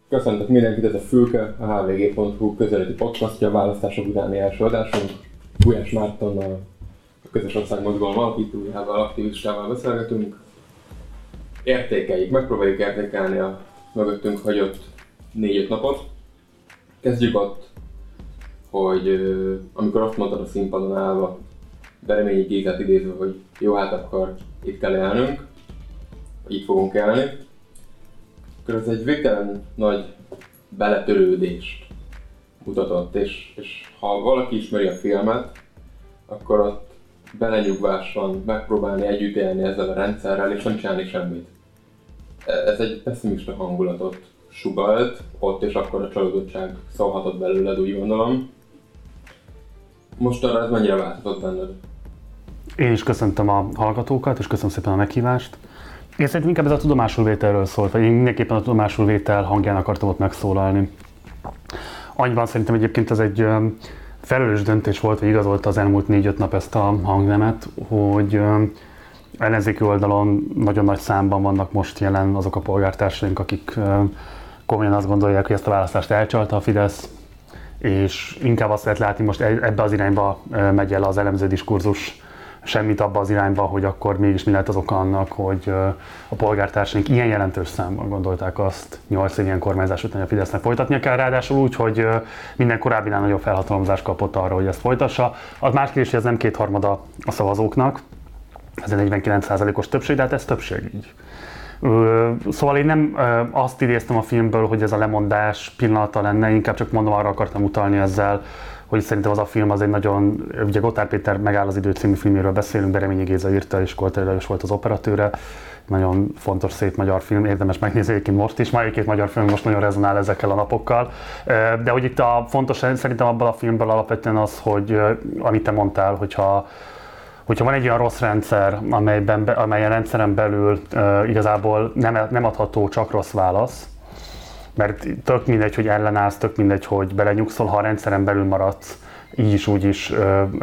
Köszöntök mindenkit, ez a Fülke, a hvg.hu közeleti podcastja, a választások utáni első adásunk. Gulyás Mártonnal, a Közös Ország Mozgalom alapítójával, aktivistával beszélgetünk. Megpróbáljuk értékelni a mögöttünk hagyott 4-5 napot. Kezdjük ott, hogy amikor azt mondtad a színpadon állva, Bereményi Gézát idézve, hogy jó, hát akkor itt kell élnünk, vagy itt fogunk élni, akkor ez egy végtelen nagy beletörődést mutatott, és ha valaki ismeri a filmet, akkor ott belenyugvás van, megpróbálni együtt élni ezzel a rendszerrel, és nem csinálni semmit. Ez egy pessimista hangulatot sugalt, ott és akkor a csalódottság szólhatott belőled, úgy gondolom. Most arra ez mennyire változott benned? Én is köszöntöm a hallgatókat, és köszönöm szépen a meghívást. Én szerintem inkább ez a tudomásulvételről szólt, vagy én mindenképpen a tudomásulvétel hangján akartam ott megszólalni. Annyiban szerintem egyébként ez egy felelős döntés volt, hogy igazolta az elmúlt 4-5 nap ezt a hangnemet, hogy ellenzéki oldalon nagyon nagy számban vannak most jelen azok a polgártársaink, akik komolyan azt gondolják, hogy ezt a választást elcsalta a Fidesz, és inkább azt lehet látni, most ebbe az irányba megy el az elemző diskurzus, semmit abba az irányba, hogy akkor mégis mi lehet az oka annak, hogy a polgártársaink ilyen jelentős számban gondolták azt 8 év ilyen kormányzás után, hogy a Fidesznek folytatnia kell, ráadásul úgy, hogy minden korábbinál nagyobb felhatalmazást kapott arra, hogy ezt folytassa. Az más kérdés, hogy ez nem kétharmada a szavazóknak, ez egy 49%-os többség, de hát ez többség így. Szóval én nem azt idéztem a filmből, hogy ez a lemondás pillanata lenne, inkább csak mondom, arra akartam utalni ezzel, hogy szerintem az a film az egy nagyon, ugye Gotthárd Péter Megáll az idő című filméről beszélünk, Bereményi Géza írta, és Koltai Lajos volt az operatőre. Nagyon fontos, szép magyar film, érdemes megnézni egyébként most is, már egy-két magyar film most nagyon rezonál ezekkel a napokkal. De hogy itt a fontos szerintem abban a filmből alapvetően az, hogy amit te mondtál, hogyha van egy olyan rossz rendszer, amelyen rendszeren belül igazából nem adható csak rossz válasz, mert tök mindegy, hogy ellenállsz, tök mindegy, hogy belenyugszol, ha a rendszeren belül maradsz, így is úgy is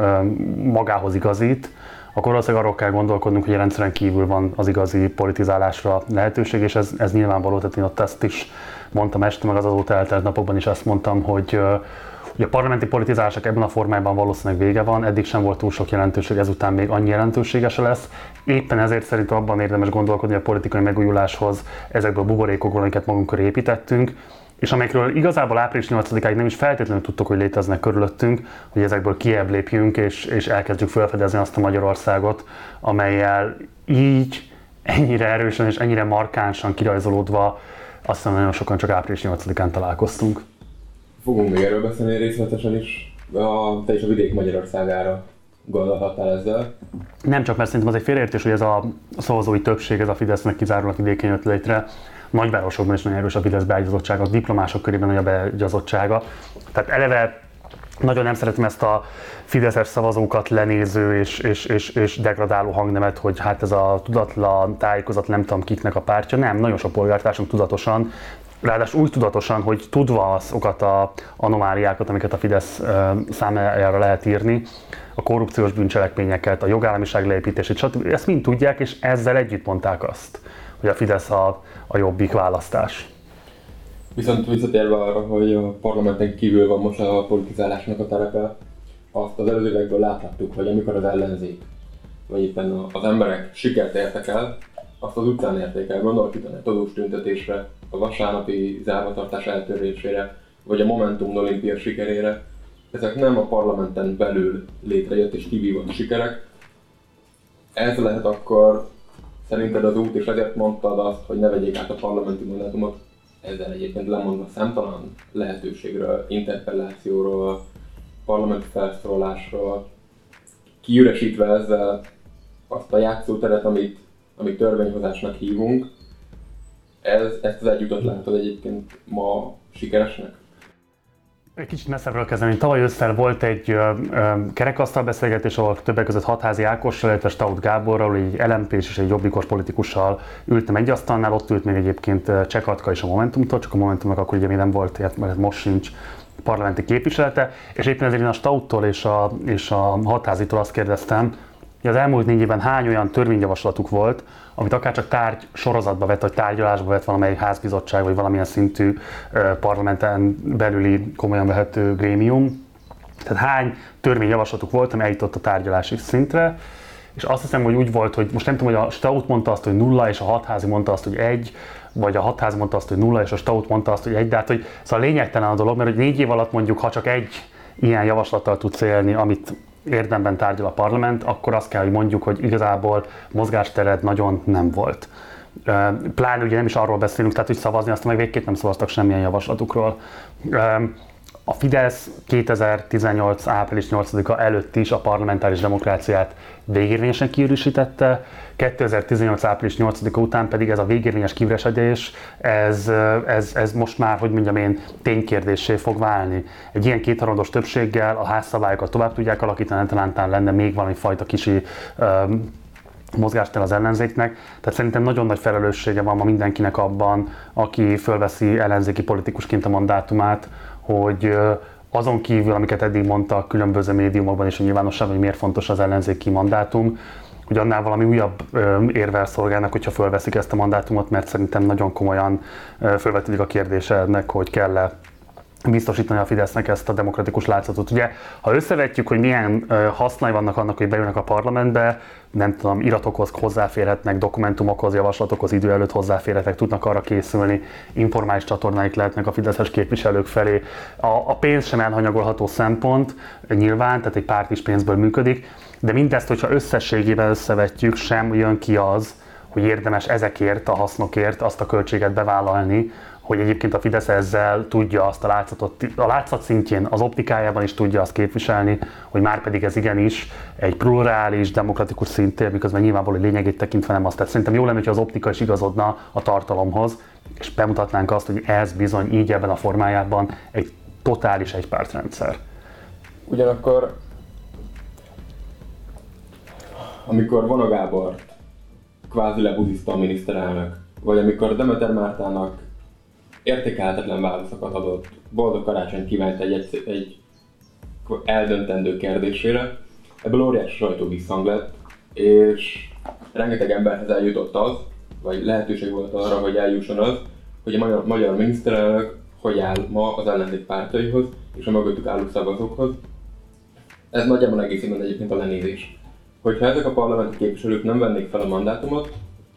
magához igazít, akkor valószínűleg arról kell gondolkodnunk, hogy a rendszeren kívül van az igazi politizálásra lehetőség, és ez nyilvánvaló, tehát én ott ezt is mondtam este, meg az azóta eltelt napokban is ezt mondtam, hogy a parlamenti politizálásnak ebben a formájában valószínűleg vége van, eddig sem volt túl sok jelentőség, ezután még annyi jelentősége se lesz. Éppen ezért szerintem abban érdemes gondolkodni, a politikai megújuláshoz ezekből a buborékokból, amiket magunk köré építettünk, és amelyekről igazából április 8-áig nem is feltétlenül tudtuk, hogy léteznek körülöttünk, hogy ezekből kiebb lépjünk, és elkezdjük felfedezni azt a Magyarországot, amellyel így ennyire erősen és ennyire markánsan kirajzolódva azt hiszem nagyon sokan csak április 8-án találkoztunk. Fogunk még erről beszélni részletesen is. Te is a vidék Magyarországára gondolhattál ezzel. Nem csak, mert szerintem az egy félreértés, hogy ez a szavazói többség, ez a Fidesznek kizárólag vidékén jött létre. Nagyvárosokban is nagyon erős a Fidesz beágyazottsága, a diplomások körében nagy a beágyazottsága. Tehát eleve nagyon nem szeretem ezt a fideszes szavazókat lenéző és degradáló hangnemet, hogy hát ez a tudatlan, tájékozat nem tudom kiknek a pártja. Nem, nagyon sok polgártársunk tudatosan, ráadásul úgy tudatosan, hogy tudva azokat az anomáliákat, amiket a Fidesz számára lehet írni, a korrupciós bűncselekményeket, a jogállamiság leépítését, stb. Ezt mind tudják, és ezzel együtt mondták azt, hogy a Fidesz a jobbik választás. Viszont visszatérve arra, hogy a parlamenten kívül van most a politizálásnak a terepe, azt az előző évekből láthattuk, hogy amikor az ellenzék, vagy éppen az emberek sikert értek el, azt az utcán érték el, gondolok itt a netodós tüntetésre, a vasárnapi zárvatartás eltörésére, vagy a Momentum olimpia sikerére. Ezek nem a parlamenten belül létrejött és kivívott sikerek. Ez lehet akkor szerinted az út, és ezért mondtad azt, hogy ne vegyék át a parlamenti mandátumot, ezzel egyébként lemondva számtalan lehetőségről, interpellációról, parlamenti felszólalásról, kiüresítve ezzel azt a játszóteret, amit törvényhozásnak hívunk. Ezt az együttet látod egyébként ma sikeresnek? Egy kicsit messzebbről kezdeni. Tavaly ősszel volt egy kerekasztal beszélgetés, ahol többek között Hatházi Ákossal, illetve Stauth Gáborral, egy LMP-s és egy jobbikos politikussal ültem egy asztalnál, ott ült még egyébként Csekatka és a Momentumtól, csak a Momentumnak akkor ugye még nem volt, mert most sincs parlamenti képviselete, és éppen ezért én a Stauthttól és a Hatházitól azt kérdeztem, hogy az elmúlt 4 évben hány olyan törvényjavaslatuk volt, amit akár csak tárgy sorozatba vett, vagy tárgyalásba vett valamelyik házbizottság, vagy valamilyen szintű parlamenten belüli komolyan vehető grémium. Tehát hány törvényjavaslatuk volt, ami eljutott a tárgyalási szintre, és azt hiszem, hogy úgy volt, hogy most nem tudom, hogy a Staut mondta azt, hogy 0, és a hatházi mondta azt, hogy 1, vagy a hatházi mondta azt, hogy 0, és a Staut mondta azt, hogy 1, de hát, hogy szóval lényegtelen a dolog, mert hogy 4 év alatt mondjuk, ha csak egy ilyen javaslattal tudsz élni, amit érdemben tárgyal a parlament, akkor azt kell, hogy mondjuk, hogy igazából mozgástered nagyon nem volt. Pláne ugye nem is arról beszélünk, tehát hogy szavazni, aztán meg végképp nem szavaztak semmilyen javaslatukról. A Fidesz 2018. április 8-a előtt is a parlamentáris demokráciát végérvényesen kiürösítette, 2018. április 8-a után pedig ez a végérvényes kiüresedés, ez most már, hogy mondjam én, ténykérdéssé fog válni. Egy ilyen kétharmados többséggel a házszabályokat tovább tudják alakítani, talán lenne még valami fajta kisi mozgástér az ellenzéknek, tehát szerintem nagyon nagy felelőssége van ma mindenkinek abban, aki fölveszi ellenzéki politikusként a mandátumát, hogy azon kívül, amiket eddig mondtak különböző médiumokban és a nyilvánosságban, hogy miért fontos az ellenzéki mandátum, hogy annál valami újabb érvel szolgálnak, hogyha fölveszik ezt a mandátumot, mert szerintem nagyon komolyan fölvetődik a kérdése ennek, hogy kell-e biztosítani a Fidesznek ezt a demokratikus látszatot. Ugye, ha összevetjük, hogy milyen hasznai vannak annak, hogy beülnek a parlamentbe, nem tudom, iratokhoz hozzáférhetnek, dokumentumokhoz, javaslatokhoz idő előtt hozzáférhetnek, tudnak arra készülni, informális csatornáik lehetnek a fideszes képviselők felé. A pénz sem elhanyagolható szempont, nyilván, tehát egy párt is pénzből működik, de mindezt, hogyha összességében összevetjük, sem jön ki az, hogy érdemes ezekért a hasznokért azt a költséget bevállalni, hogy egyébként a Fidesz ezzel tudja azt a látszatot, a látszat szintjén, az optikájában is tudja azt képviselni, hogy már pedig ez igenis egy plurális, demokratikus szintér, miközben nyilvánvaló lényegét tekintve nem azt. Tehát szerintem jó lenne, hogy az optika is igazodna a tartalomhoz, és bemutatnánk azt, hogy ez bizony így ebben a formájában egy totális egypártrendszer. Ugyanakkor, amikor Vona Gábor kvázi lebuliszta a miniszterelnök, vagy amikor Demeter Mártának értékelhetetlen válaszokat adott, boldog karácsonyt kívánt egy eldöntendő kérdésére, ebből óriási sajtóvisszhang lett, és rengeteg emberhez eljutott az, vagy lehetőség volt arra, hogy eljusson az, hogy a magyar miniszterelnök hogy áll ma az ellenzék pártjaihoz és a mögöttük álló szavazókhoz. Ez nagyjából egész innen egyébként a lenézés. Hogyha ezek a parlamenti képviselők nem vennék fel a mandátumot,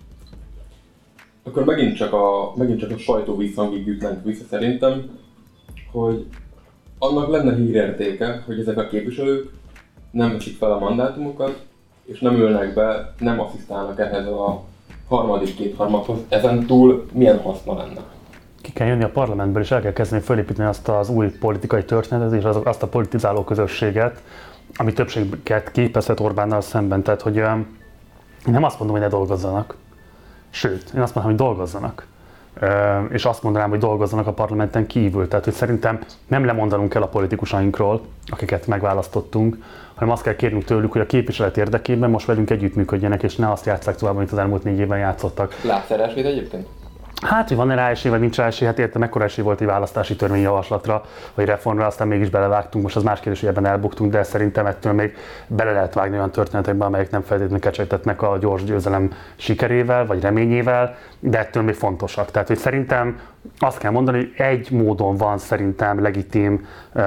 akkor megint csak a sajtó visszhangig jutnánk vissza szerintem, hogy annak lenne hírértéke, hogy ezek a képviselők nem veszik fel a mandátumokat, és nem ülnek be, nem asszisztálnak ehhez a harmadik kétharmadhoz. Ezen túl milyen haszna lenne? Ki kell jönni a parlamentből, és el kell kezdeni fölépíteni azt az új politikai történetet, és azt a politizáló közösséget, ami többséget képezhet Orbánnal szemben. Tehát, hogy én nem azt mondom, hogy ne dolgozzanak. Sőt, én azt mondom, hogy dolgozzanak. És azt mondanám, hogy dolgozzanak a parlamenten kívül. Tehát, hogy szerintem nem lemondanunk kell a politikusainkról, akiket megválasztottunk, hanem azt kell kérnünk tőlük, hogy a képviselet érdekében most velünk együttműködjenek, és ne azt játsszák tovább, amit az elmúlt 4 évben játszottak. Látsz erre esélyt egyébként? Hát, hogy van-e rá esély, vagy nincs rá esély, hát értem, mekkora esély volt egy választási törvényjavaslatra, vagy reformra, aztán mégis belevágtunk, most az más kérdés, hogy ebben elbuktunk, de szerintem ettől még bele lehet vágni olyan történetekbe, amelyek nem feltétlenül kecsegtetnek a gyors győzelem sikerével, vagy reményével, de ettől még fontosak. Tehát, hogy szerintem azt kell mondani, hogy egy módon van szerintem legitim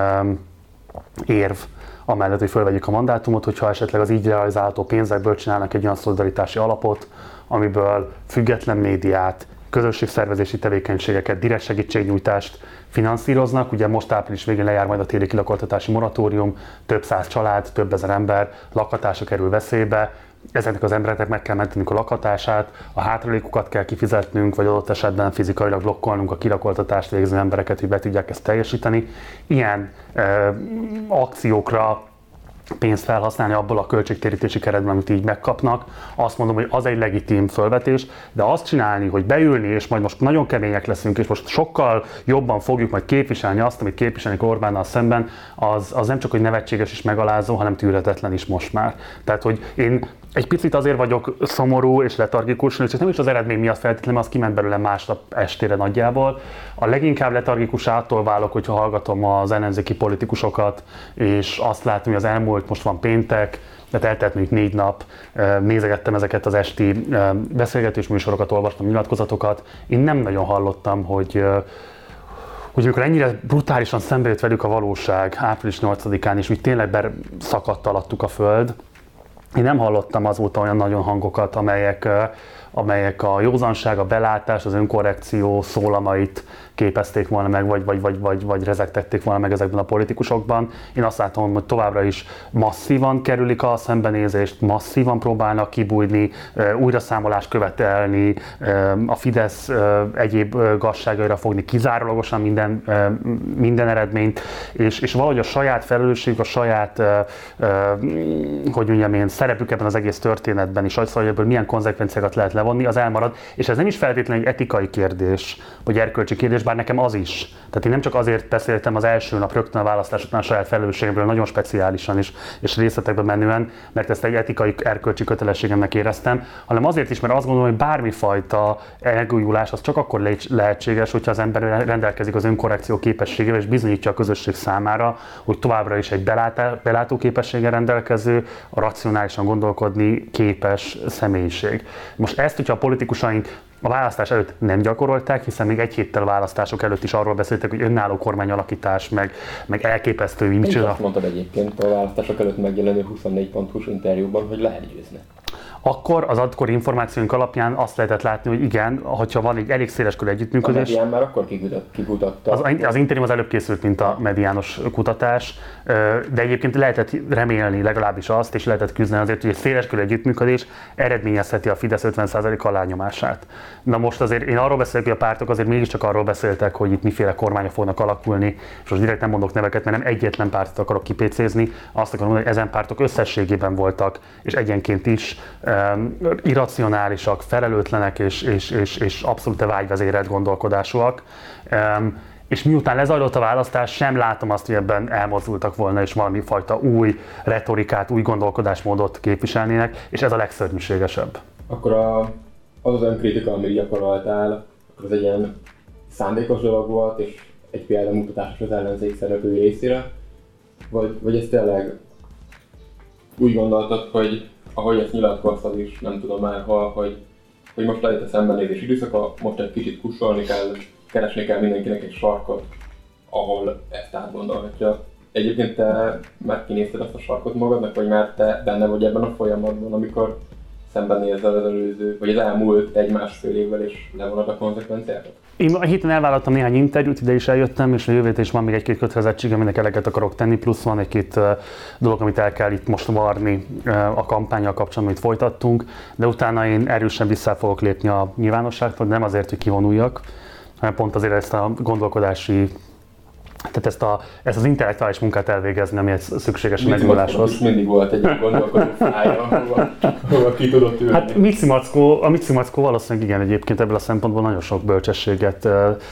érv amellett, hogy fölvegyük a mandátumot, hogyha esetleg az így realizálható pénzekből csinálnak egy olyan szolidaritási alapot, amiből független médiát, közösségszervezési tevékenységeket, direkt segítségnyújtást finanszíroznak. Ugye most április végén lejár majd a téli kilakoltatási moratórium, több száz család, több ezer ember lakhatása kerül veszélybe. Ezeknek az embereknek meg kell mentenünk a lakhatását, a hátralékokat kell kifizetnünk, vagy adott esetben fizikailag blokkolnunk a kilakoltatást végző embereket, hogy be tudják ezt teljesíteni. Ilyen akciókra pénzt felhasználni abból a költségtérítési keretben, amit így megkapnak. Azt mondom, hogy az egy legitim fölvetés, de azt csinálni, hogy beülni, és majd most nagyon kemények leszünk, és most sokkal jobban fogjuk majd képviselni azt, amit képviselnek Orbánnal szemben, az nem csak hogy nevetséges és megalázó, hanem tűrhetetlen is most már. Tehát, hogy én Egy picit azért vagyok szomorú és letargikus, és nem is az eredmény miatt feltétlenül, az kiment belőle másnap estére nagyjából. A leginkább letargikus attól válok, hogyha hallgatom az ellenzéki politikusokat, és azt látom, hogy az elmúlt, most van péntek, tehát eltelt mondjuk 4 nap, nézegettem ezeket az esti beszélgetés műsorokat, olvastam nyilatkozatokat. Én nem nagyon hallottam, hogy amikor ennyire brutálisan szembe jött velük a valóság április 8-án, és úgy tényleg beszakadt alattuk a föld, én nem hallottam azóta olyan nagyon hangokat, amelyek a józanság, a belátás, az önkorrekció szólamait képezték volna meg, vagy rezegtették volna meg ezekben a politikusokban. Én azt látom, hogy továbbra is masszívan kerülik a szembenézést, masszívan próbálnak kibújni, újraszámolást követelni, a Fidesz egyéb gazságaira fogni kizárólagosan minden eredményt, és valahogy a saját felelősség, a saját, hogy mondjam én, szerepük ebben az egész történetben is, hogy ebből milyen konzekvenciákat lehet levonni, az elmarad. És ez nem is feltétlenül egy etikai kérdés, vagy erkölcsi kérdés, bár nekem az is. Tehát én nem csak azért beszéltem az első nap rögtön a választás után a saját felelősségemről, nagyon speciálisan is, és részletekbe menően, mert ezt egy etikai, erkölcsi kötelességemnek éreztem, hanem azért is, mert azt gondolom, hogy bármifajta elgújulás az csak akkor lehetséges, hogyha az ember rendelkezik az önkorrekció képességével, és bizonyítja a közösség számára, hogy továbbra is egy belátó képességgel rendelkező, a racionálisan gondolkodni képes személyiség. Most ezt, hogyha a politikusaink a választás előtt nem gyakorolták, hiszen még egy héttel a választások előtt is arról beszéltek, hogy önálló kormányalakítás, meg elképesztő, hogy micsoda. Azt mondtad egyébként a választások előtt megjelenő 24.hu-s interjúban, hogy lehet győzni. Akkor az akkori információink alapján azt lehetett látni, hogy igen, hogyha van egy elég széleskörű együttműködés. A Medián már akkor kikutatta. Az Interim az előbb készült, mint a mediános kutatás, de egyébként lehetett remélni legalábbis azt, és lehetett küzdeni azért, hogy egy széleskörű együttműködés eredményezheti a Fidesz 50% alányomását. Na most azért én arról beszélek, hogy a pártok azért mégiscsak arról beszéltek, hogy itt miféle kormányok fognak alakulni, és most direkt nem mondok neveket, mert nem egyetlen pártot akarok kipécézni, azt akarom mondani, hogy ezen pártok összességében voltak, és egyenként is irracionálisak, felelőtlenek és abszolút vágyvezérelt gondolkodásúak. És miután lezajlott a választás, sem látom azt, hogy ebben elmozdultak volna, és valami fajta új retorikát, új gondolkodásmódot képviselnének, és ez a legszörnyűségesebb. Akkor az önkritika, amit gyakoroltál, akkor az egy ilyen szándékos dolog volt, és egy példamutatás az ellenzék szereplői részére? Vagy ez tényleg úgy gondoltad, hogy ahogy ezt nyilatkoztad is, nem tudom már hol, hogy most lejött a szembenézés időszaka, most egy kicsit kussolni kell, keresni kell mindenkinek egy sarkot, ahol ezt átgondolhatja. Egyébként te már kinézted azt a sarkot magadnak, vagy már te benne vagy ebben a folyamatban, amikor szembenézel az előző, vagy az elmúlt 1-1,5 évvel és levonod a konzekvenciákat? Én a héten elvállaltam néhány interjút, ide is eljöttem, és a jövő héten is van még egy-két kötelezettség, aminek eleget akarok tenni, plusz van egy-két dolog, amit el kell itt most varni a kampánnyal kapcsolatban, amit folytattunk, de utána én erősen vissza fogok lépni a nyilvánosságtól, nem azért, hogy kivonuljak, hanem pont azért ezt a gondolkodási, tehát ezt az intellektuális munkát elvégezni, ami egy szükséges a megnyilvánuláshoz. Mindig volt egy gondolkodó fája, ahova ki tudott ülni. Hát a Mici Mackó valószínűleg igen, egyébként ebből a szempontból nagyon sok bölcsességet,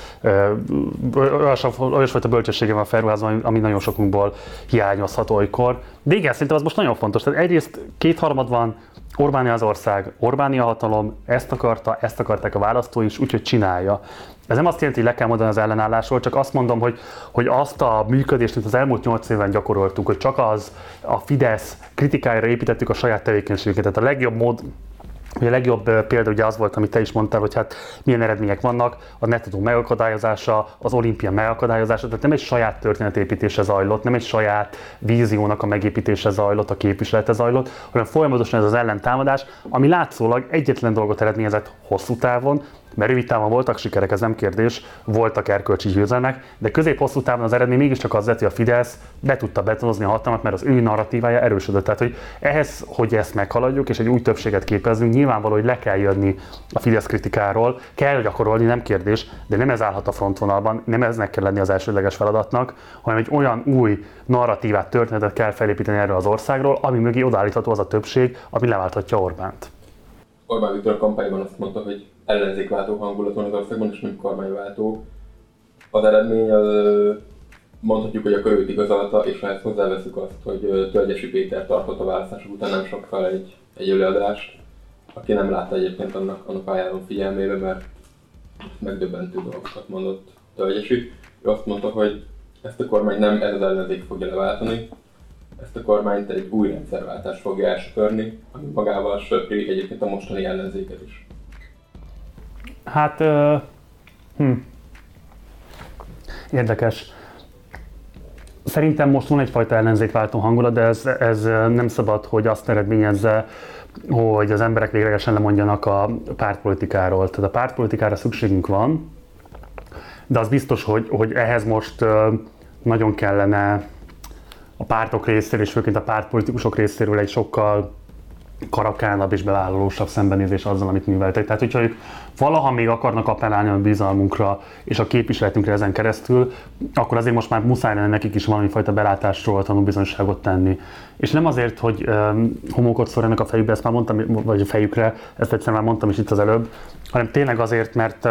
olyasfajta bölcsessége van felruházva, ami nagyon sokunkból hiányozhat olykor. De igen, szerintem az most nagyon fontos. Tehát egyrészt 2/3 van, Orbáni az ország, Orbáni a hatalom, ezt akarták a választói is, úgyhogy csinálja. Ez nem azt jelenti, hogy le kell mondani az ellenállásról, csak azt mondom, hogy azt a működést, amit az elmúlt 8 évben gyakoroltunk, hogy csak a Fidesz kritikájára építettük a saját tevékenységünket. Tehát a legjobb mód, a legjobb példa ugye az volt, amit te is mondtál, hogy hát milyen eredmények vannak, a netedó megakadályozása, az olimpia megakadályozása, tehát nem egy saját történetépítése zajlott, nem egy saját víziónak a megépítése zajlott, a képviselete zajlott, hanem folyamatosan ez az ellentámadás, ami látszólag egyetlen dolgot eredményezett hosszú távon, mert rövid távon voltak sikerek, ez nem kérdés, voltak erkölcsi győzelmek, de közép-hosszú távon az eredmény mégiscsak az lett, hogy a Fidesz be tudta betonozni a hatalmat, mert az ő narratívája erősödött. Tehát, hogy ehhez, hogy ezt meghaladjuk és egy új többséget képezzünk, nyilvánvaló, hogy le kell jönni a Fidesz kritikáról, kell gyakorolni, nem kérdés, de nem ez állhat a frontvonalban, nem eznek kell lenni az elsődleges feladatnak, hanem egy olyan új narratívát, történetet kell felépíteni erről az országról, ami mögé odaállítható az a többség, ami leválthatja Orbánt. Orbán Viktor a kampányban azt mondta, hogy ellenzékváltó hangulat van az országban, és nem kormányváltó. Az eredmény mondhatjuk, hogy akkor őt igazolta, és ha ezt hozzáveszünk azt, hogy Tölgyesi Péter tartott a választások után nem sokkal egy előadást, aki nem látta egyébként annak ajánlom figyelmébe, mert megdöbbentő dolgokat mondott Tölgyesi. Ő azt mondta, hogy ezt a kormány nem ez az ellenzék fogja leváltani, ezt a kormányt egy új rendszerváltás fogja elsöpörni, ami magával söpri egyébként a mostani ellenzéket is. Hát, érdekes. Szerintem most van egyfajta ellenzékváltó hangulat, de ez nem szabad, hogy azt eredményezze, hogy az emberek véglegesen lemondjanak a pártpolitikáról. Tehát a pártpolitikára szükségünk van, de az biztos, hogy ehhez most nagyon kellene a pártok részéről, és főként a pártpolitikusok részéről egy sokkal karakánabb és bevállalósabb szembenézés azzal, amit műveltek. Tehát, hogyha ők valaha még akarnak appellálni a bizalmunkra és a képviseletünkre ezen keresztül, akkor azért most már muszáj lenne nekik is valamifajta belátásról tanúbizonyságot tenni. És nem azért, hogy homokot szórjanak a fejükbe, ezt már mondtam, vagy a fejükre, ezt egyszer már mondtam is itt az előbb, hanem tényleg azért, mert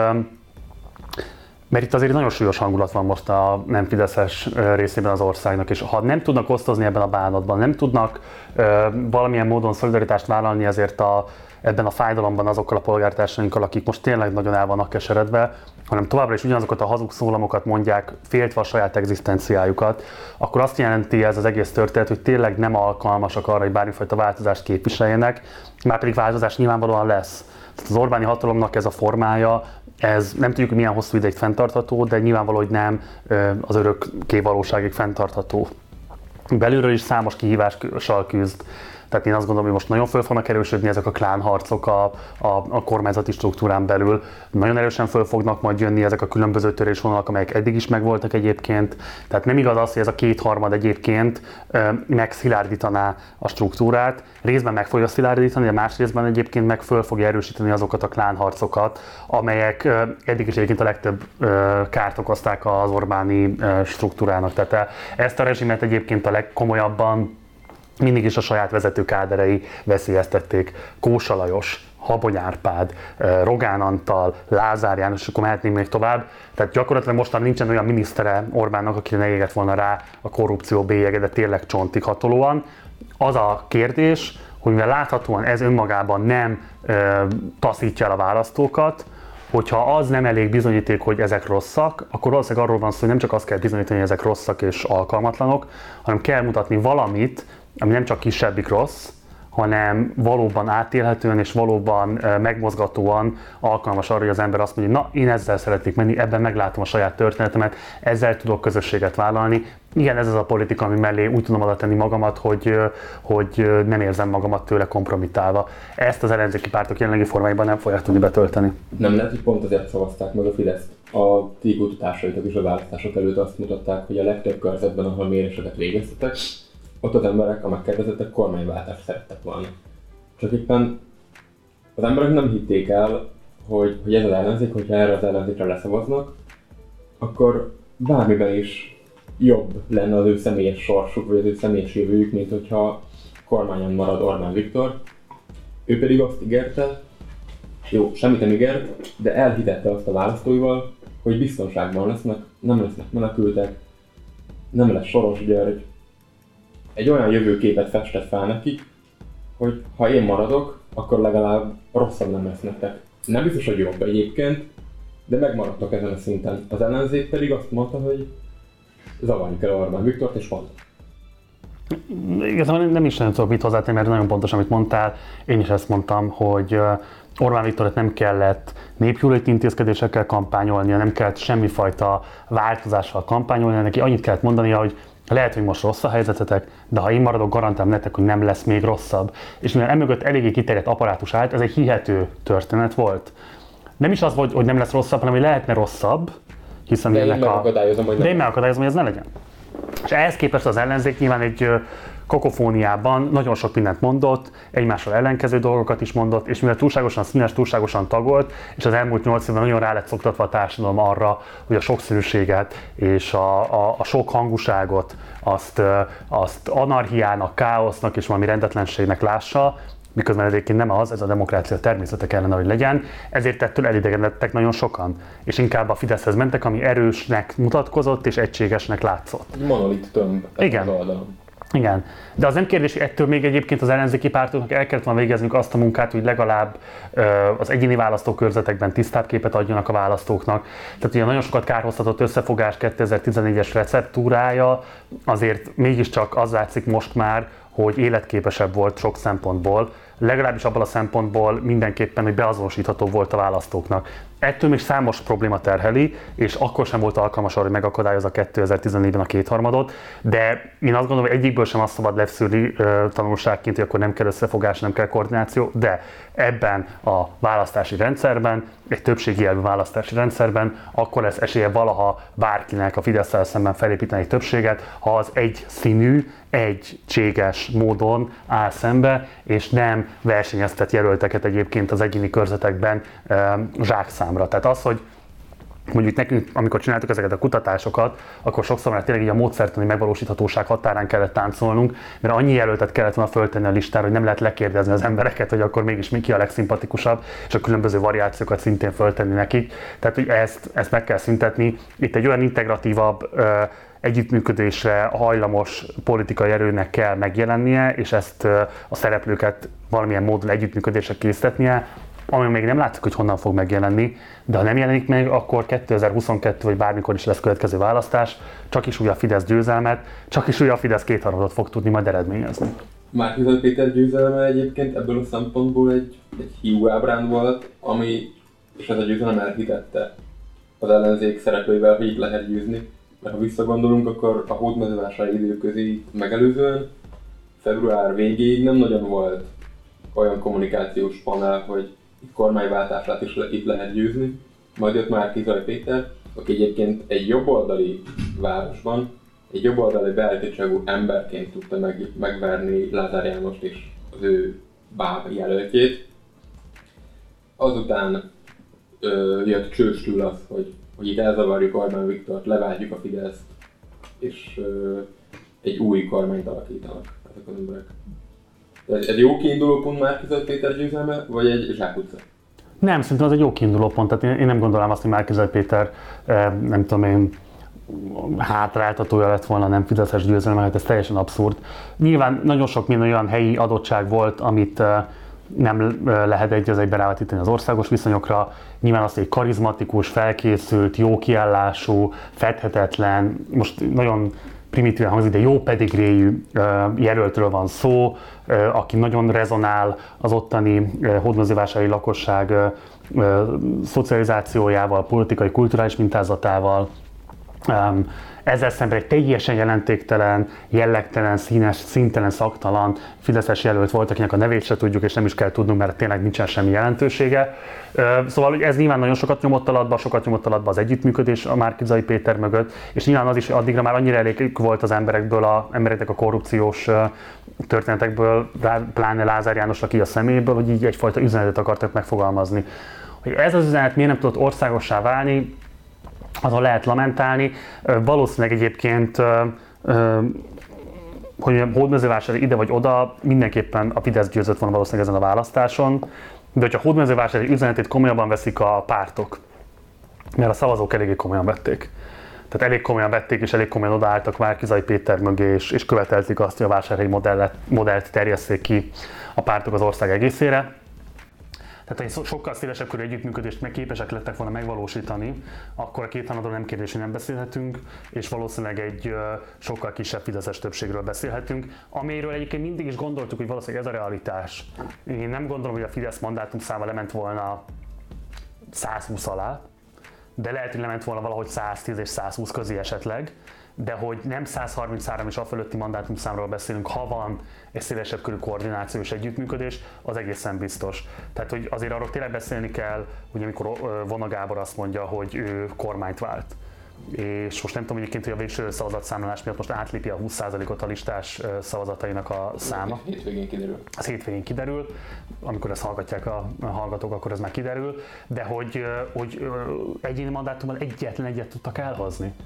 itt azért nagyon súlyos hangulat van most a nem fideszes részében az országnak, és ha nem tudnak osztozni ebben a bánatban, nem tudnak valamilyen módon szolidaritást vállalni ezért ebben a fájdalomban azokkal a polgártársainkkal, akik most tényleg nagyon el vannak keseredve, hanem továbbra is ugyanazokat a hazug szólamokat mondják, féltve a saját egzisztenciájukat, akkor azt jelenti ez az egész történet, hogy tényleg nem alkalmasak arra, hogy bármifajta változást képviseljenek, márpedig változás nyilvánvalóan lesz. Tehát az Orbáni hatalomnak ez a formája, ez nem tudjuk, hogy milyen hosszú ideig fenntartható, de nyilvánvaló, hogy nem az örökké valóságig fenntartható. Belülről is számos kihívással küzd. Tehát én azt gondolom, hogy most nagyon föl fognak erősödni ezek a klánharcok a kormányzati struktúrán belül. Nagyon erősen föl fognak majd jönni ezek a különböző törésvonalak, amelyek eddig is megvoltak egyébként. Tehát nem igaz az, hogy ez a kétharmad egyébként megszilárdítaná a struktúrát. Részben meg fogja szilárdítani, de más részben egyébként meg föl fogja erősíteni azokat a klánharcokat, amelyek eddig is egyébként a legtöbb kárt okozták az Orbáni struktúrának. Tehát ezt a rezsimet egyébként a legkomolyabban mindig is a saját vezető káderei veszélyeztették. Kósa Lajos, Habony Árpád, Rogán Antal, Lázár János, és akkor mehetnénk még tovább. Tehát gyakorlatilag mostan nincsen olyan minisztere Orbánnak, akire ne égett volna rá a korrupció bélyege, de tényleg csontig hatolóan. Az a kérdés, hogy mivel láthatóan ez önmagában nem taszítja el a választókat, hogyha az nem elég bizonyíték, hogy ezek rosszak, akkor valószínűleg arról van szó, hogy nem csak azt kell bizonyítani, hogy ezek rosszak és alkalmatlanok, hanem kell mutatni valamit, ami nem csak kisebbik rossz, hanem valóban átélhetően és valóban megmozgatóan alkalmas arra, hogy az ember azt mondja, na, én ezzel szeretnék menni, ebben meglátom a saját történetemet, ezzel tudok közösséget vállalni. Igen, ez az a politika, ami mellé úgy tudom oda tenni magamat, hogy nem érzem magamat tőle kompromittálva. Ezt az ellenzéki pártok jelenlegi formáiban nem fogják tudni betölteni. Nem lehet, hogy pont azért szavazták meg a Fideszt. A ti kutatásaitok is a választások előtt azt mutatták, hogy a legtöbb körzetben, ahol méréseket végeztetek, ott az emberek, a megkérdezettek kormányváltást szerettek volna. Csak éppen az emberek nem hitték el, hogy ez az ellenzék, hogyha erre az ellenzékre leszavaznak, akkor bármiben is jobb lenne az ő személyes sorsuk, vagy az ő személyes jövőjük, mint hogyha kormányon marad Orbán Viktor. Ő pedig azt ígérte, jó, semmit nem ígért, de elhitette azt a választóival, hogy biztonságban lesznek, nem lesznek menekültek, nem lesz Soros György. Egy olyan jövőképet festett fel nekik, hogy ha én maradok, akkor legalább rosszabb nem lesz nektek. Nem biztos, hogy jobb egyébként, de megmaradtak ezen a szinten. Az ellenzék pedig azt mondta, hogy zavarni kell Orbán Viktort, és pont. Igazából nem is nagyon tudok mit hozzátenni, mert nagyon pontos, amit mondtál. Én is ezt mondtam, hogy Orbán Viktorot nem kellett népjóléti intézkedésekkel kampányolnia, nem kellett semmifajta változással kampányolnia, neki annyit kellett mondania, hogy lehet, hogy most rossz a helyzetetek, de ha én maradok, garantálom nektek, hogy nem lesz még rosszabb. És mivel emögött eléggé kiterjedt apparátus állt, ez egy hihető történet volt. Nem is az volt, hogy nem lesz rosszabb, hanem hogy lehetne rosszabb, hiszen de én megakadályozom, hogy ez ne legyen. És ehhez képest az ellenzék nyilván egy kakofóniában nagyon sok mindent mondott, egymással ellenkező dolgokat is mondott, és mivel túlságosan színes, túlságosan tagolt, és az elmúlt 8 évben nagyon rá lett szoktatva a társadalom arra, hogy a sokszínűséget és a sok hangúságot azt anarchiának, káosznak és valami rendetlenségnek lássa, miközben egyébként nem az, ez a demokrácia természete kellene, hogy legyen, ezért ettől elidegenedtek nagyon sokan, és inkább a Fideszhez mentek, ami erősnek mutatkozott és egységesnek látszott. Monolit tömb. Igen. Az oldalon. Igen, de az nem kérdés, hogy ettől még egyébként az ellenzéki pártoknak el kellett volna végeznünk azt a munkát, hogy legalább az egyéni választókörzetekben tisztább képet adjanak a választóknak. Tehát ugye nagyon sokat kárhoztatott összefogás 2014-es receptúrája, azért mégiscsak az látszik most már, hogy életképesebb volt sok szempontból, legalábbis abban a szempontból mindenképpen, hogy beazonosítható volt a választóknak. Ettől még számos probléma terheli, és akkor sem volt alkalmas arra, hogy megakadályozza 2014-ben a kétharmadot, de én azt gondolom, hogy egyikből sem azt szabad leszűrni tanulságként, hogy akkor nem kell összefogás, nem kell koordináció, de ebben a választási rendszerben, egy többségi elvű választási rendszerben, akkor lesz esélye valaha bárkinek a Fidesz-szel szemben felépíteni egy többséget, ha az egy színű, egységes módon áll szembe, és nem versenyeztet jelölteket egyébként az egyéni körzetekben zsákszámra. Tehát az, hogy mondjuk nekünk, amikor csináltuk ezeket a kutatásokat, akkor sokszor már tényleg így a módszertani megvalósíthatóság határán kellett táncolnunk, mert annyi jelöltet kellett volna föltenni a listára, hogy nem lehet lekérdezni az embereket, hogy akkor mégis ki a legszimpatikusabb, és a különböző variációkat szintén föltenni nekik. Tehát, hogy ezt meg kell szüntetni. Itt egy olyan integratívabb, együttműködésre hajlamos politikai erőnek kell megjelennie, és ezt a szereplőket valamilyen módon együttműködésre késztetnie, ami még nem látszik, hogy honnan fog megjelenni, de ha nem jelenik meg, akkor 2022 vagy bármikor is lesz következő választás, csak is úgy a Fidesz győzelmet, csak is úgy a Fidesz kétharmadot fog tudni majd eredményezni. Márki-Zay Péter győzelme egyébként ebből a szempontból egy hiú ábránd volt, ami, és ez a győzelem elhitette az ellenzék szereplőivel, hogy itt lehet győzni. Mert ha visszagondolunk, akkor a hódmezővásári időközi megelőzően február végéig nem nagyon volt olyan kommunikációs panel, hogy kormányváltását is itt lehet győzni. Majd jött Márki-Zay Péter, aki egyébként egy jobboldali városban, egy jobboldali beállítottságú emberként tudta megverni Lázár Jánost és az ő báb jelöltjét. Azután jött csőstül az, hogy itt elzavarjuk Orbán Viktort, leváltjuk a Fideszt, és egy új kormányt alakítanak ezek az emberek. Ez jó kiinduló pont Márki-Zay Péter győzelme, vagy egy zsákutca? Nem, szerintem az egy jó kiinduló pont. Tehát én nem gondolom azt, hogy Márki-Zay Péter, nem tudom én, hátráltatója lett volna nem fideszes győzelme, hát ez teljesen abszurd. Nyilván nagyon sok minden olyan helyi adottság volt, amit nem lehet egy az egyben rávetíteni az országos viszonyokra. Nyilván az, hogy egy karizmatikus, felkészült, jó kiállású, fedhetetlen, most nagyon primitíven hangzik, de jó pedigréjű jelöltről van szó, aki nagyon rezonál az ottani hódmezővásári lakosság szocializációjával, politikai, kulturális mintázatával. Ezzel szemben egy teljesen jelentéktelen, jellegtelen, színes, színtelen, szaktalan fideszes jelölt volt, akinek a nevét se tudjuk, és nem is kell tudnunk, mert tényleg nincsen semmi jelentősége. Szóval ez nyilván nagyon sokat nyomott alatba az együttműködés a Márki-Zay Péter mögött, és nyilván az is addigra már annyira elég volt az embereknek a korrupciós történetekből, pláne Lázár Jánosnak így a szeméből, hogy így egyfajta üzenetet akartak megfogalmazni. Hogy ez az üzenet miért nem tudott országossá válni, azon lehet lamentálni. Valószínűleg egyébként, hogy Hódmezővásári ide vagy oda, mindenképpen a Fidesz győzött volna valószínűleg ezen a választáson, de hogyha Hódmezővásári üzenetét komolyabban veszik a pártok, mert a szavazók eléggé komolyan vették. Tehát elég komolyan vették és elég komolyan odaálltak Márki-Zay Péter mögé, és követelték azt, hogy a vásárhelyi modellt terjesszék ki a pártok az ország egészére. Tehát ha sokkal szélesebb körű együttműködést meg képesek lettek volna megvalósítani, akkor a kétharmadról nem kérdés, hogy nem beszélhetünk, és valószínűleg egy sokkal kisebb fideszes többségről beszélhetünk, amiről egyébként mindig is gondoltuk, hogy valószínűleg ez a realitás. Én nem gondolom, hogy a Fidesz mandátumszáma lement volna 120 alá, de lehet, hogy lement volna valahogy 110 és 120 közé esetleg, de hogy nem 133 és a fölötti mandátumszámról beszélünk, ha van egy szélesebb körű koordináció és együttműködés, az egészen biztos. Tehát, hogy azért arról tényleg beszélni kell, hogy amikor Vona Gábor azt mondja, hogy ő kormányt vált. És most nem tudom egyébként, hogy a végső szavazatszámlálás miatt most átlépi a 20%-ot a listás szavazatainak a száma. Hétvégén kiderül. Az hétvégén kiderül, amikor ezt hallgatják a hallgatók, akkor ez már kiderül, de hogy egyéni mandátummal egyetlen egyet tudtak elhozni.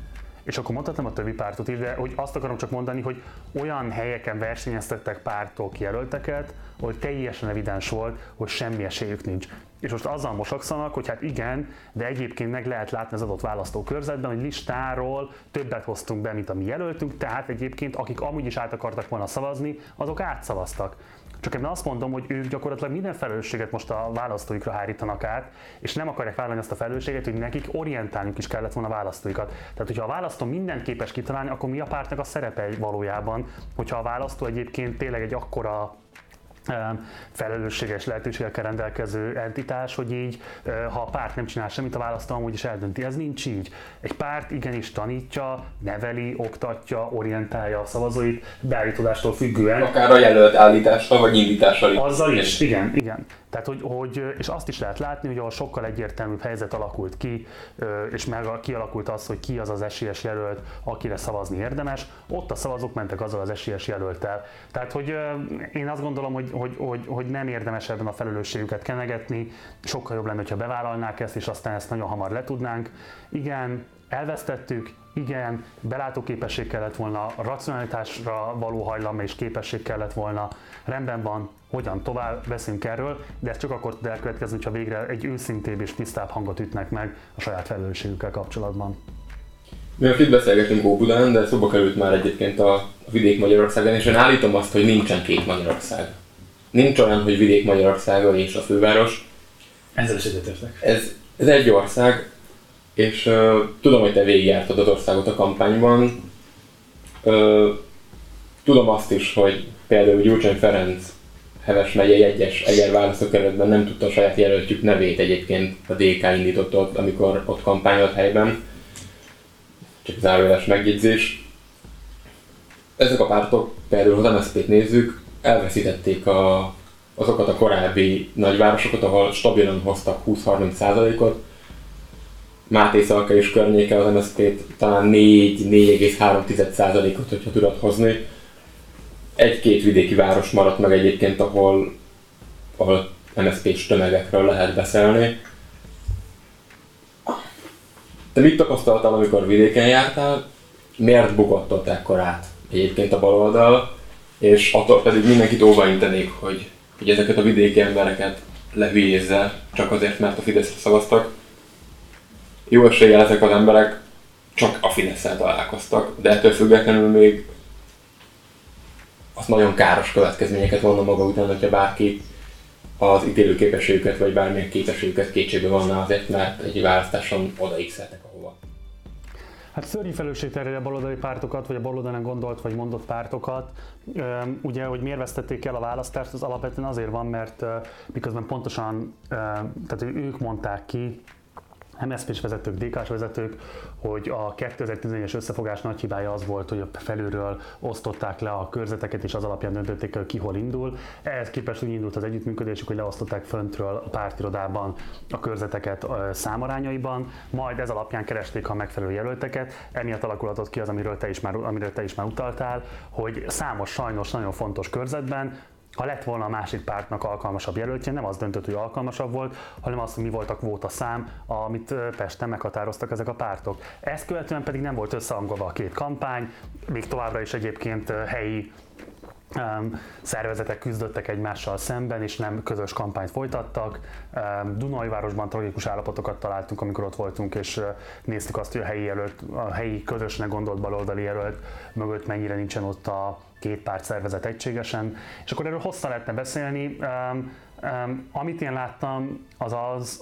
és akkor mondhatnám a többi pártot is, de hogy azt akarom csak mondani, hogy olyan helyeken versenyeztettek pártok jelölteket, ahol teljesen evidens volt, hogy semmi esélyük nincs. És most azzal mosakszanak, hogy hát igen, de egyébként meg lehet látni az adott választókörzetben, hogy listáról többet hoztunk be, mint a mi jelöltünk, tehát egyébként akik amúgy is át akartak volna szavazni, azok átszavaztak. Csak ebben azt mondom, hogy ők gyakorlatilag minden felelősséget most a választóikra hárítanak át, és nem akarják vállalni azt a felelősséget, hogy nekik orientálniuk is kellett volna a választóikat. Tehát, hogyha a választó mindent képes kitalálni, akkor mi a pártnak a szerepe valójában, hogyha a választó egyébként tényleg egy akkora felelősséges lehetőségekkel rendelkező entitás, hogy így, ha a párt nem csinál semmit, a választó amúgy is eldönti. Ez nincs így. Egy párt igenis tanítja, neveli, oktatja, orientálja a szavazóit, beállítódástól függően. Akár a jelölt állítással vagy indítással is. Azzal is, igen. Tehát, és azt is lehet látni, hogy ahol sokkal egyértelműbb helyzet alakult ki, és kialakult az, hogy ki az az esélyes jelölt, akire szavazni érdemes, ott a szavazók mentek azzal az esélyes jelölttel. Tehát, hogy én azt gondolom, hogy nem érdemes ebben a felelősségüket kenegetni, sokkal jobb lenne, ha bevállalnák ezt, és aztán ezt nagyon hamar letudnánk. Igen, elvesztettük, igen, belátóképesség kellett volna, racionalitásra való hajlam és képesség kellett volna, rendben van, hogyan tovább, beszélünk erről, de ez csak akkor tud elkövetkezni, hogyha végre egy őszintébb és tisztább hangot ütnek meg a saját felelősségükkel kapcsolatban. Mi most itt beszélgetünk Óbudán, de szóba került már egyébként a vidék Magyarországon, és én állítom azt, hogy nincsen két Magyarország. Nincs olyan, hogy vidék Magyarországa és a főváros. Ezzel is egyetértek. Ez egy ország, és tudom, hogy te végigjártad az országot a kampányban. Tudom azt is, hogy például Gyurcsány Ferenc Heves megyei 1-es Eger választókerületben nem tudta a saját jelöltjük nevét egyébként a DK indított ott, amikor ott kampányolt helyben. Csak zárójeles megjegyzés. Ezek a pártok, például az MSZP-t nézzük, elveszítették azokat a korábbi nagyvárosokat, ahol stabilan hoztak 20-30%-ot. Máté Szalka és környéke az MSZP-t talán 4-4,3%-ot, hogyha tudod hozni. Egy-két vidéki város maradt meg egyébként, ahol MSZP-s tömegekről lehet beszélni. Te mit tapasztaltál, amikor vidéken jártál? Miért bukott ott ekkorát egyébként a baloldal? És attól pedig mindenkit óvaintenék, hogy ezeket a vidéki embereket lehülyézze, csak azért, mert a Fideszre szavaztak. Jó eséllyel ezek az emberek csak a Fidesszel találkoztak, de ettől függetlenül még az nagyon káros következményeket vonna maga után, hogyha bárki az ítélőképességüket vagy bármilyen képességüket kétségbe vanná azért, mert egy választáson oda x-eltek ahova. Hát szörnyű felelősség terheli a baloldali pártokat, vagy a baloldalán gondolt vagy mondott pártokat. Ugye, hogy miért vesztették el a választást, az alapvetően azért van, mert miközben pontosan, tehát ők mondták ki, MSZP-s vezetők, DK-s vezetők, hogy a 2011-es összefogás nagy hibája az volt, hogy felülről osztották le a körzeteket, és az alapján döntötték el, ki hol indul. Ehhez képest úgy indult az együttműködésük, hogy leosztották föntről a pártirodában a körzeteket számarányaiban, majd ez alapján keresték a megfelelő jelölteket. Emiatt alakulhatott ki az, amiről te is már utaltál, hogy számos sajnos nagyon fontos körzetben, ha lett volna a másik pártnak alkalmasabb jelöltje, nem az döntött, hogy alkalmasabb volt, hanem az, hogy mi volt a kvóta szám, amit Pesten meghatároztak ezek a pártok. Ezt követően pedig nem volt összehangolva a két kampány, még továbbra is egyébként helyi szervezetek küzdöttek egymással szemben, és nem közös kampányt folytattak. Dunaújvárosban tragikus állapotokat találtunk, amikor ott voltunk, és néztük azt, hogy a helyi közösnek gondolt baloldali jelölt mögött mennyire nincsen ott a két párt szervezet egységesen. És akkor erről hosszan lehetne beszélni. Amit én láttam, az az,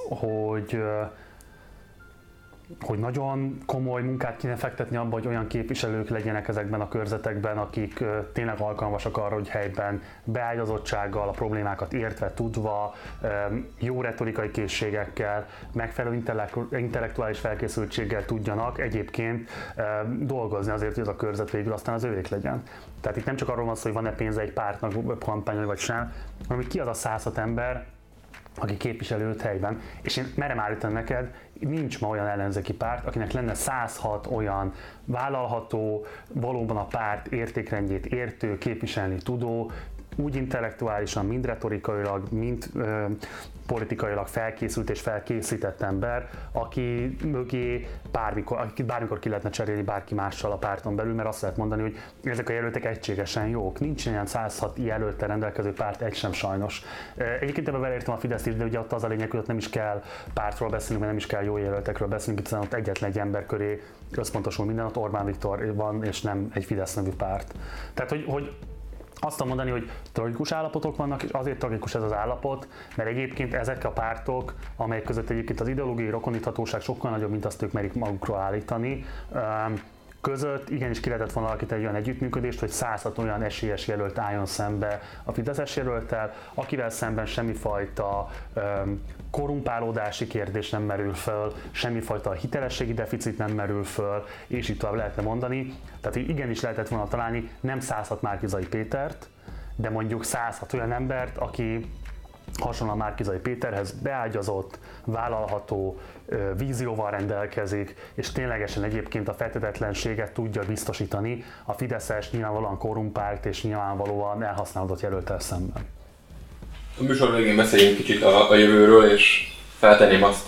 hogy nagyon komoly munkát kéne fektetni abba, hogy olyan képviselők legyenek ezekben a körzetekben, akik tényleg alkalmasak arra, hogy helyben beágyazottsággal, a problémákat értve, tudva, jó retorikai készségekkel, megfelelő intellektuális felkészültséggel tudjanak egyébként dolgozni azért, hogy ez a körzet végül aztán az övék legyen. Tehát itt nem csak arról van szó, hogy van-e pénze egy pártnak kampányolni vagy sem, hanem hogy ki az a 106 ember, aki képviseli őt helyben, és én merem állítani neked, nincs ma olyan ellenzéki párt, akinek lenne 106 olyan vállalható, valóban a párt értékrendjét értő, képviselni tudó, úgy intellektuálisan, mind retorikailag, mind politikailag felkészült és felkészített ember, aki mögé bármikor ki lehetne cserélni bárki mással a párton belül, mert azt lehet mondani, hogy ezek a jelöltek egységesen jók. Nincs ilyen 106 jelölttel rendelkező párt, egy sem sajnos. Egyébként ebben beleértem a Fideszt is, de ugye ott az a lényeg, hogy ott nem is kell pártról beszélni, mert nem is kell jó jelöltekről beszélni, hiszen ott egyetlen egy ember köré összpontosul minden, ott Orbán Viktor van, és nem egy Fidesz nevű párt. Tehát, hogy azt mondani, hogy tragikus állapotok vannak, és azért tragikus ez az állapot, mert egyébként ezek a pártok, amelyek között egyébként az ideológiai rokoníthatóság sokkal nagyobb, mint azt ők merik magukról állítani, között igenis ki lehetett volna alakítani egy olyan együttműködést, hogy 106 olyan esélyes jelölt álljon szembe a fideszes jelölttel, akivel szemben semmifajta korrumpálódási kérdés nem merül föl, semmifajta hitelességi deficit nem merül föl, és így tovább lehetne mondani. Tehát igenis lehetett volna találni nem 106 Márki-Zay Pétert, de mondjuk 106 olyan embert, aki hasonlóan Márki-Zay Péterhez beágyazott, vállalható, vízióval rendelkezik, és ténylegesen egyébként a feltétlenséget tudja biztosítani a fideszes, nyilvánvalóan korrumpált és nyilvánvalóan elhasználódott jelölttel szemben. A műsor végén beszéljünk kicsit a jövőről, és feltenném azt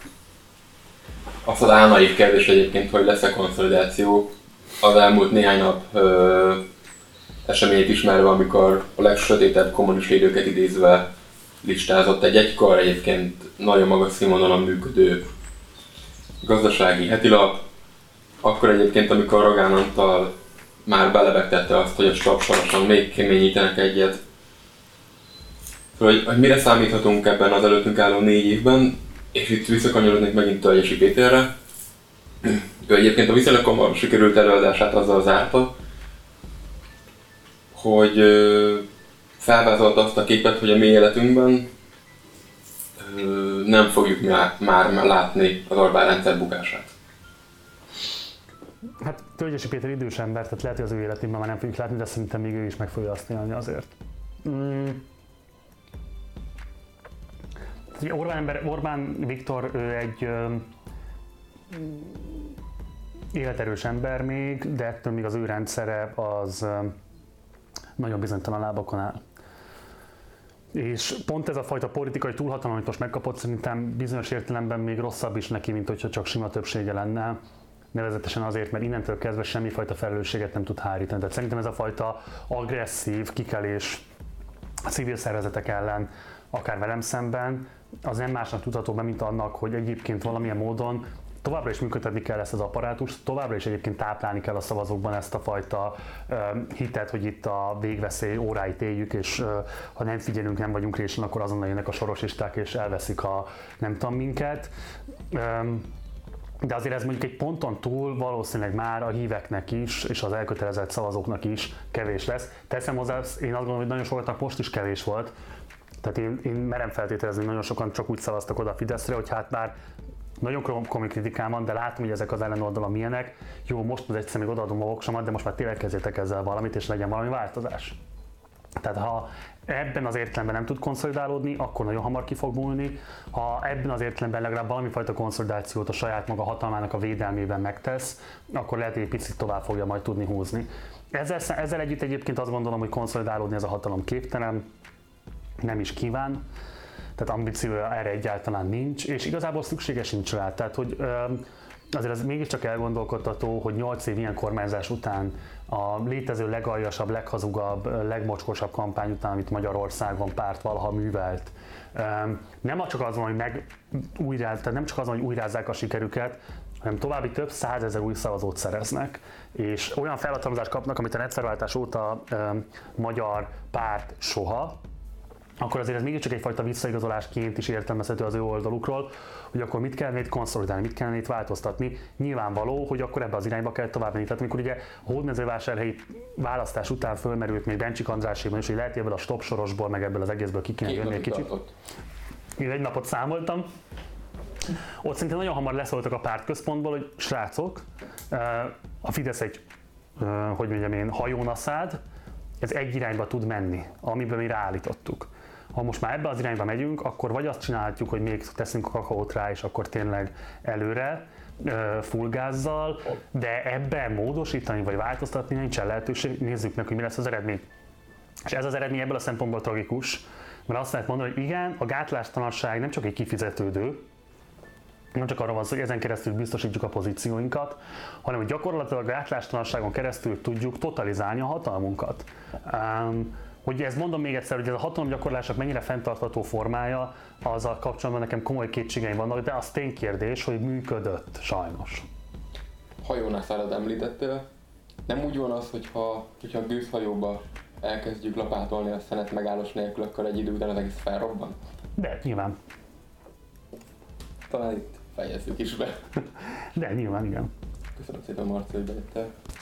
az álnaív kérdést egyébként, hogy lesz-e konszolidáció. Az elmúlt néhány nap eseményét ismerve, amikor a legsötétebb kommunista időket idézve listázott egy egykor egyébként nagyon magas színvonalon működő gazdasági hetilap, akkor egyébként, amikor Rogán Antal már belebegtette azt, hogy a sorosan még keményítenek egyet, hogy mire számíthatunk ebben az előttünk álló 4 évben, és itt visszakanyarodnék megint Tölgyesi Péterre. Ő egyébként a viszonylag hamar sikerült előadását azzal zárta, hogy felvázolta azt a képet, hogy a mi életünkben nem fogjuk már látni az Orbán rendszer bukását. Hát Tölgyesi Péter idős ember, tehát lehet, hogy az ő életében már nem fogjuk látni, de szerintem még ő is meg fogja azt élni azért. Orbán Viktor ő egy életerős ember még, de ettől még az ő rendszere az nagyon bizonytalan lábakon áll. És pont ez a fajta politikai túlhatalom, amit most megkapott, szerintem bizonyos értelemben még rosszabb is neki, mint hogyha csak sima többsége lenne. Nevezetesen azért, mert innentől kezdve semmifajta felelősséget nem tud hárítani. Tehát szerintem ez a fajta agresszív kikelés a civil szervezetek ellen, akár velem szemben, az nem másnak tudható be, mint annak, hogy egyébként valamilyen módon továbbra is működtetni kell ezt az apparátust, továbbra is egyébként táplálni kell a szavazókban ezt a fajta hitet, hogy itt a végveszély óráit éljük, és ha nem figyelünk, nem vagyunk résen, akkor azonnal jönnek a sorosisták és elveszik a nem tudom minket. De azért ez mondjuk egy ponton túl valószínűleg már a híveknek is, és az elkötelezett szavazóknak is kevés lesz. Teszem hozzá, én azt gondolom, hogy nagyon sokaknak most is kevés volt. Tehát én merem feltételezni, hogy nagyon sokan csak úgy szavaztak oda a Fideszre, hogy hát bár nagyon komoly kritikám van, de látom, hogy ezek az ellenoldalak milyenek. Jó, most az egyszer még odaadom a voksomat, de most már tényleg kezdjétek ezzel valamit, és legyen valami változás. Tehát ha ebben az értelemben nem tud konszolidálódni, akkor nagyon hamar ki fog múlni. Ha ebben az értelemben legalább valami fajta konszolidációt a saját maga hatalmának a védelmében megtesz, akkor lehet, hogy egy picit tovább fogja majd tudni húzni. Ezzel együtt egyébként azt gondolom, hogy konszolidálódni ez a hatalom képtelen, nem is kíván, tehát ambíciója erre egyáltalán nincs, és igazából szüksége sincs rá. Tehát, hogy azért ez mégiscsak elgondolkodtató, hogy 8 év ilyen kormányzás után, a létező legaljasabb, leghazugabb, legmocskosabb kampány után, amit Magyarországon párt valaha művelt, nem csak az van, hogy újrázzák a sikerüket, hanem további több 100 000 új szavazót szereznek, és olyan felhatalmazást kapnak, amit a rendszerváltás óta magyar párt soha, akkor azért ez mégiscsak egyfajta visszaigazolásként is értelmezhető az ő oldalukról, hogy akkor mit kellene itt konszolidálni, mit kellene itt változtatni. Nyilvánvaló, hogy akkor ebbe az irányba kell tovább menni. Tehát amikor ugye a hódmezővásárhelyi választás után fölmerült még Bencsik Andráséban is, hogy lehet ebből a stop sorosból, meg ebből az egészből ki kéne jönni egy kicsit. Én egy napot számoltam. Ott szinte nagyon hamar leszóltak a pártközpontból, hogy srácok, a Fidesz egy, hogy mondjam én, hajónaszád, ez egy irányba tud menni, amiben mi ráállítottuk. Ha most már ebbe az irányba megyünk, akkor vagy azt csinálhatjuk, hogy még teszünk a kakaót rá, és akkor tényleg előre, full gázzal, de ebben módosítani vagy változtatni nincsen lehetőség, nézzük meg, hogy mi lesz az eredmény. És ez az eredmény ebből a szempontból tragikus, mert azt lehet mondani, hogy igen, a gátlástalanság nem csak egy kifizetődő, nem csak arra van szó, hogy ezen keresztül biztosítjuk a pozícióinkat, hanem hogy gyakorlatilag a gátlástalanságon keresztül tudjuk totalizálni a hatalmunkat. Hogy ezt mondom még egyszer, hogy ez a hatalomgyakorlásnak mennyire fenntartható formája, azzal kapcsolatban nekem komoly kétségeim vannak, de az ténykérdés, hogy működött sajnos. Hajónászárat említettél. Nem úgy van az, hogyha a gőzhajóba elkezdjük lapátolni a szenet megállós nélkül, akkor egy idő után az egész felrobban? De nyilván. Talán itt fejezzük is be. De nyilván, igen. Köszönöm szépen, Marci, hogy bejöttél.